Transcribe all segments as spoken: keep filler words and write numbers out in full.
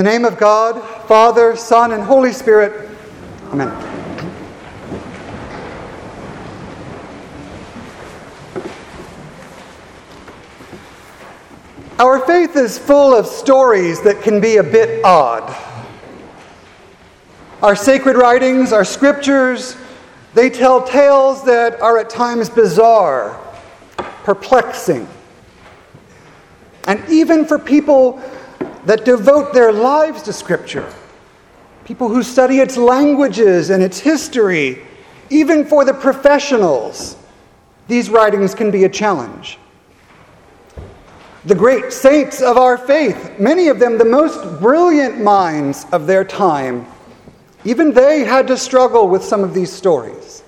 the name of God, Father, Son, and Holy Spirit. Amen. Our faith is full of stories that can be a bit odd. Our sacred writings, our scriptures, they tell tales that are at times bizarre, perplexing. And even for people that devote their lives to Scripture, people who study its languages and its history, even for the professionals, these writings can be a challenge. The great saints of our faith, many of them the most brilliant minds of their time, even they had to struggle with some of these stories.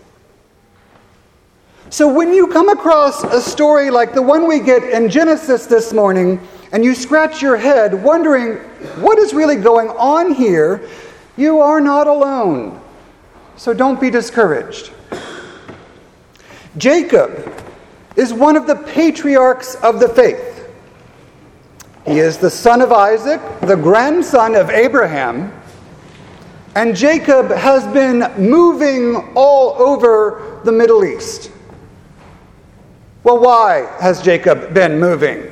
So when you come across a story like the one we get in Genesis this morning, and you scratch your head wondering what is really going on here, you are not alone. So don't be discouraged. Jacob is one of the patriarchs of the faith. He is the son of Isaac, the grandson of Abraham, and Jacob has been moving all over the Middle East. Well, why has Jacob been moving?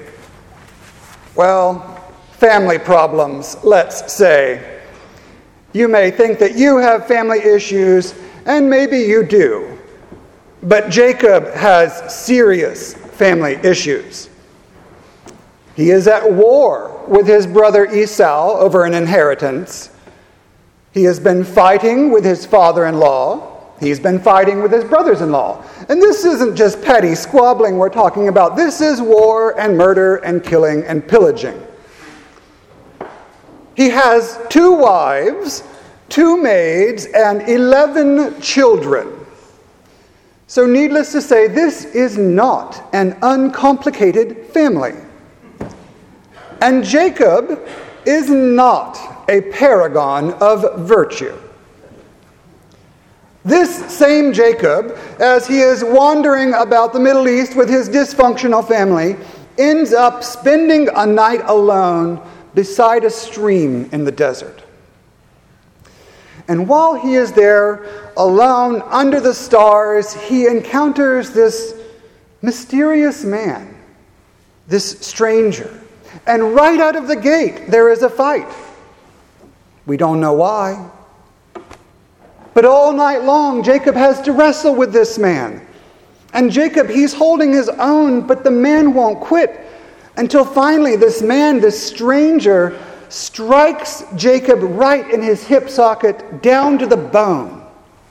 Well, family problems, let's say. You may think that you have family issues, and maybe you do. But Jacob has serious family issues. He is at war with his brother Esau over an inheritance. He has been fighting with his father-in-law. He's been fighting with his brothers-in-law. And this isn't just petty squabbling we're talking about. This is war and murder and killing and pillaging. He has two wives, two maids, and eleven children. So needless to say, this is not an uncomplicated family. And Jacob is not a paragon of virtue. This same Jacob, as he is wandering about the Middle East with his dysfunctional family, ends up spending a night alone beside a stream in the desert. And while he is there, alone under the stars, he encounters this mysterious man, this stranger. And right out of the gate, there is a fight. We don't know why. But all night long, Jacob has to wrestle with this man. And Jacob, he's holding his own, but the man won't quit until finally this man, this stranger, strikes Jacob right in his hip socket down to the bone.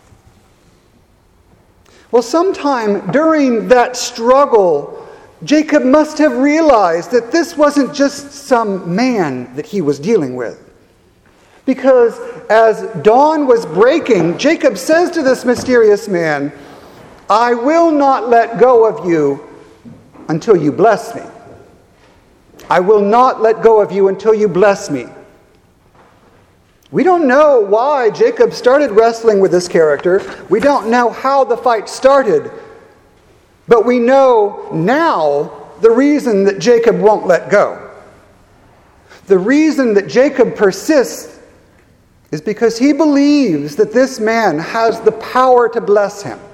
Well, sometime during that struggle, Jacob must have realized that this wasn't just some man that he was dealing with. Because as dawn was breaking, Jacob says to this mysterious man, "I will not let go of you until you bless me. I will not let go of you until you bless me." We don't know why Jacob started wrestling with this character. We don't know how the fight started. But we know now the reason that Jacob won't let go. The reason that Jacob persists is because he believes that this man has the power to bless him.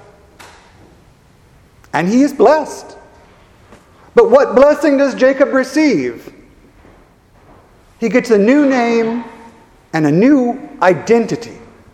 And he is blessed. But what blessing does Jacob receive? He gets a new name and a new identity.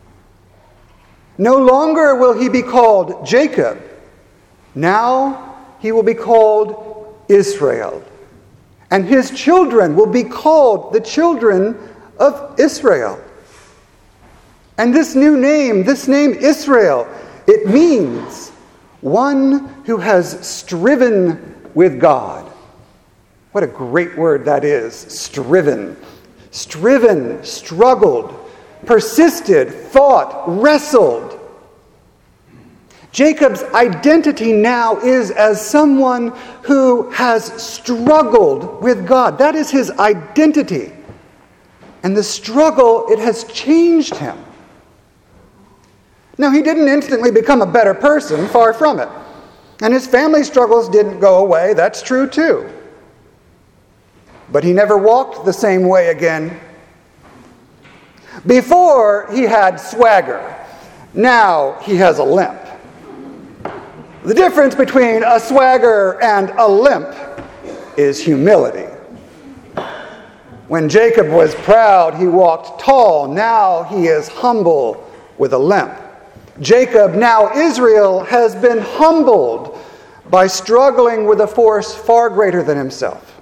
No longer will he be called Jacob. Now he will be called Israel. And his children will be called the children of Israel. And this new name, this name Israel, it means one who has striven with God. What a great word that is, striven. Striven, struggled, persisted, fought, wrestled. Jacob's identity now is as someone who has struggled with God. That is his identity. And the struggle, it has changed him. Now, he didn't instantly become a better person, far from it. And his family struggles didn't go away, that's true too. But he never walked the same way again. Before, he had swagger. Now, he has a limp. The difference between a swagger and a limp is humility. When Jacob was proud, he walked tall. Now he is humble with a limp. Jacob, now Israel, has been humbled by struggling with a force far greater than himself.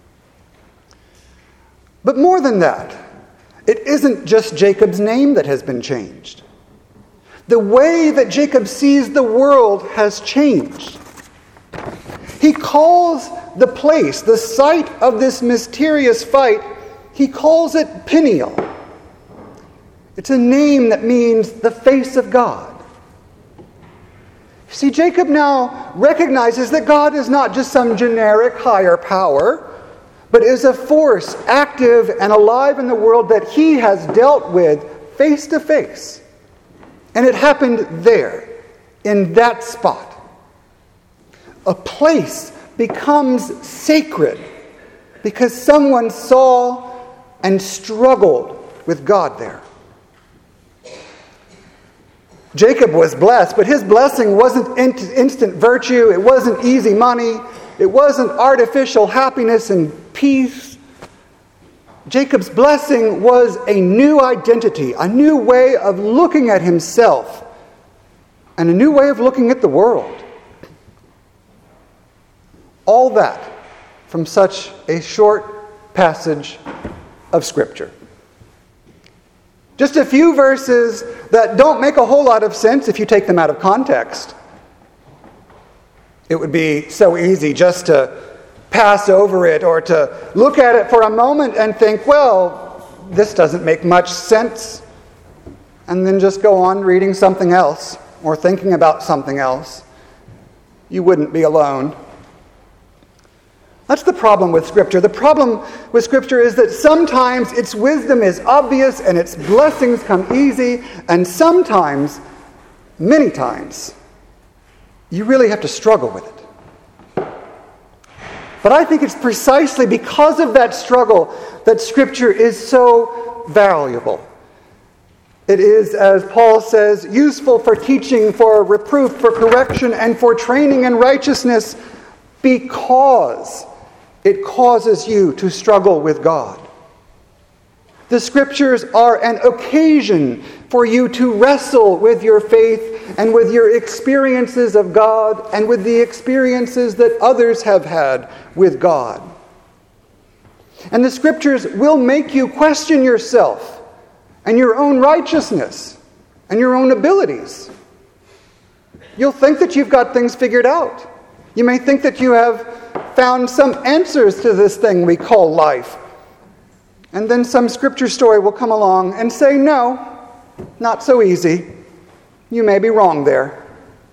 But more than that, it isn't just Jacob's name that has been changed. The way that Jacob sees the world has changed. He calls the place, the site of this mysterious fight, he calls it Peniel. It's a name that means the face of God. See, Jacob now recognizes that God is not just some generic higher power, but is a force active and alive in the world that he has dealt with face to face. And it happened there, in that spot. A place becomes sacred because someone saw and struggled with God there. Jacob was blessed, but his blessing wasn't instant virtue. It wasn't easy money. It wasn't artificial happiness and peace. Jacob's blessing was a new identity, a new way of looking at himself, and a new way of looking at the world. All that from such a short passage of Scripture. Just a few verses that don't make a whole lot of sense if you take them out of context. It would be so easy just to pass over it or to look at it for a moment and think, well, this doesn't make much sense, and then just go on reading something else or thinking about something else. You wouldn't be alone. That's the problem with Scripture. The problem with Scripture is that sometimes its wisdom is obvious and its blessings come easy, and sometimes, many times, you really have to struggle with it. But I think it's precisely because of that struggle that Scripture is so valuable. It is, as Paul says, useful for teaching, for reproof, for correction, and for training in righteousness, because it causes you to struggle with God. The Scriptures are an occasion for you to wrestle with your faith and with your experiences of God and with the experiences that others have had with God. And the Scriptures will make you question yourself and your own righteousness and your own abilities. You'll think that you've got things figured out. You may think that you have found some answers to this thing we call life. And then some Scripture story will come along and say, no, not so easy. You may be wrong there.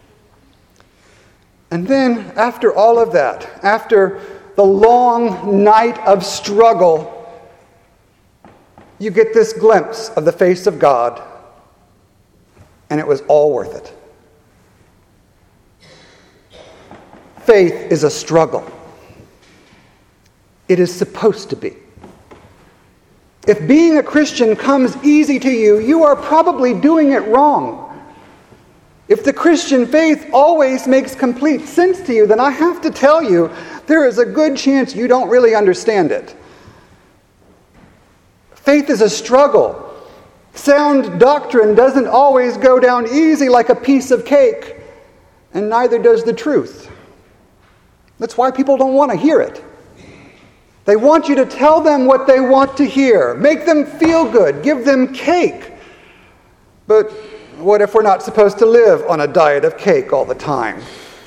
And then, after all of that, after the long night of struggle, you get this glimpse of the face of God, and it was all worth it. Faith is a struggle. It is supposed to be. If being a Christian comes easy to you, you are probably doing it wrong. If the Christian faith always makes complete sense to you, then I have to tell you, there is a good chance you don't really understand it. Faith is a struggle. Sound doctrine doesn't always go down easy like a piece of cake, and neither does the truth. That's why people don't want to hear it. They want you to tell them what they want to hear. Make them feel good. Give them cake. But what if we're not supposed to live on a diet of cake all the time?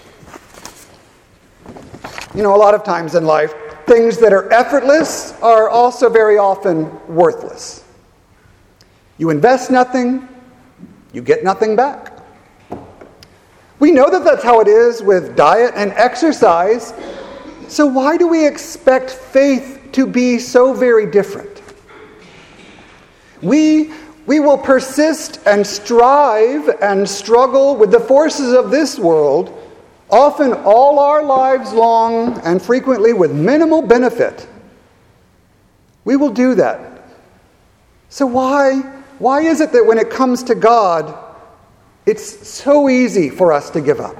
You know, a lot of times in life, things that are effortless are also very often worthless. You invest nothing, you get nothing back. We know that that's how it is with diet and exercise. So why do we expect faith to be so very different? We, we will persist and strive and struggle with the forces of this world, often all our lives long and frequently with minimal benefit. We will do that. So why Why is it that when it comes to God, it's so easy for us to give up?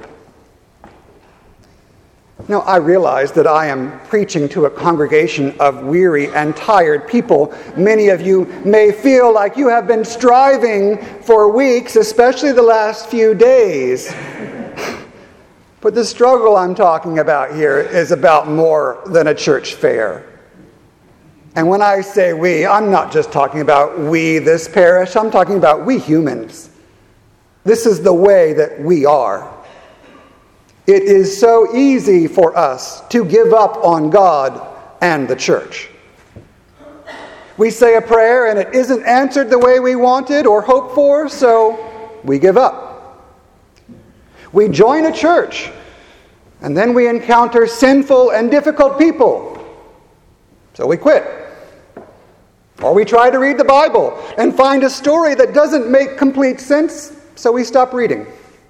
Now, I realize that I am preaching to a congregation of weary and tired people. Many of you may feel like you have been striving for weeks, especially the last few days. But the struggle I'm talking about here is about more than a church fair. And when I say we, I'm not just talking about we, this parish. I'm talking about we humans. This is the way that we are. It is so easy for us to give up on God and the church. We say a prayer and it isn't answered the way we wanted or hoped for, so we give up. We join a church and then we encounter sinful and difficult people, so we quit. Or we try to read the Bible and find a story that doesn't make complete sense, so we stop reading.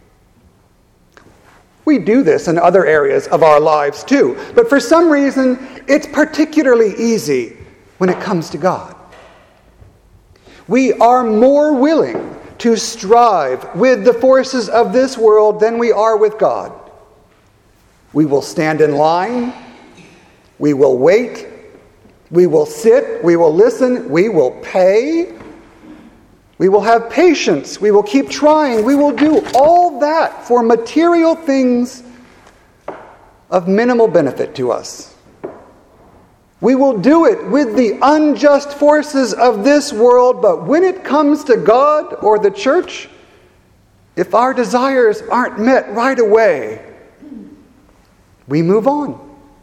We do this in other areas of our lives too, but for some reason, it's particularly easy when it comes to God. We are more willing to strive with the forces of this world than we are with God. We will stand in line, we will wait, we will sit, we will listen, we will pay, we will have patience, we will keep trying, we will do all that for material things of minimal benefit to us. We will do it with the unjust forces of this world, but when it comes to God or the church, if our desires aren't met right away, we move on.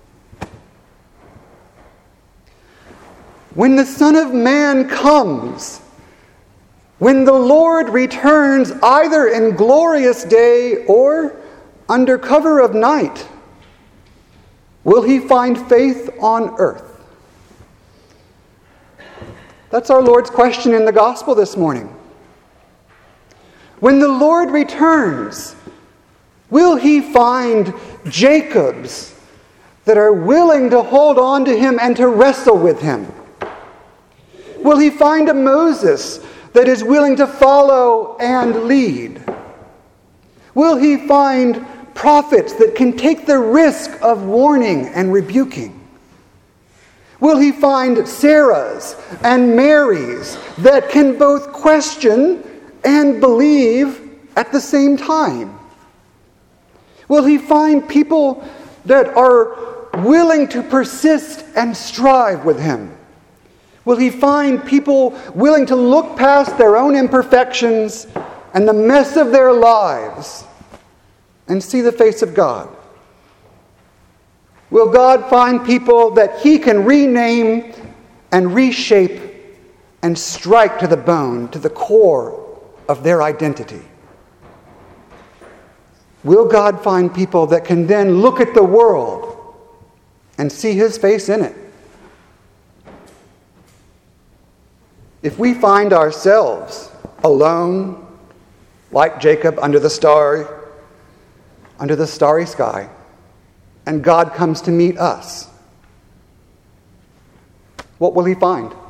When the Son of Man comes, when the Lord returns either in glorious day or under cover of night, will he find faith on earth? That's our Lord's question in the gospel this morning. When the Lord returns, will he find Jacobs that are willing to hold on to him and to wrestle with him? Will he find a Moses that is willing to follow and lead? Will he find prophets that can take the risk of warning and rebuking? Will he find Sarahs and Marys that can both question and believe at the same time? Will he find people that are willing to persist and strive with him? Will he find people willing to look past their own imperfections and the mess of their lives and see the face of God? Will God find people that he can rename and reshape and strike to the bone, to the core of their identity? Will God find people that can then look at the world and see his face in it? If we find ourselves alone, like Jacob under the star, under the starry sky, and God comes to meet us, what will he find?